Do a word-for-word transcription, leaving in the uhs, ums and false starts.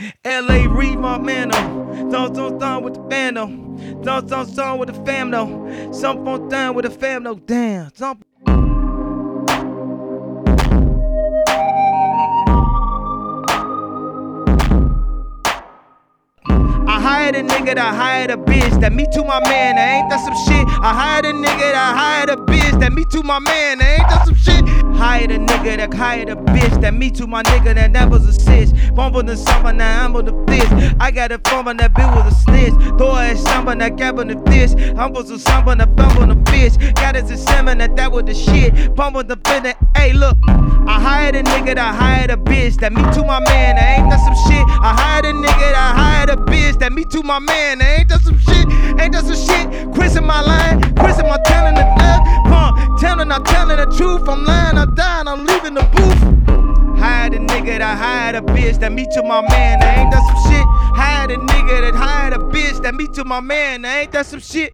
L A Reid, my man, oh. Don't, don't, don't with the band, though. Don't, don't, don't with the fam, though. Some on down with the fam, though. Damn. Some I hired a nigga that hired a bitch that me to my man, that ain't that some shit. I hired a nigga that hired a bitch that me to my man, that ain't that some shit. Hired a nigga that hired a bitch that me to my nigga that never's a sis. Bump on the summer, now I'm on the fist. I got a phone on that bitch with a snitch. Throw her a samba, that gap on the fist. I'm supposed to samba, that bump on the fish. Got us a seven, that that with the shit. Bump on the finish, hey look. I hired a nigga that hired a bitch that me to my man, that ain't that some shit. I hired a nigga that hired a bitch that me to my man, that ain't that some shit. Ain't that some shit. Chris in my line, Chris in my telling the left. Pump, telling, I'm telling the truth. I'm lying, I'm dying, I'm leaving the booth. Hired a nigga that hired a bitch that me to my man, that ain't that some shit. Hired a nigga that hired a bitch that me to my man, that ain't that some shit.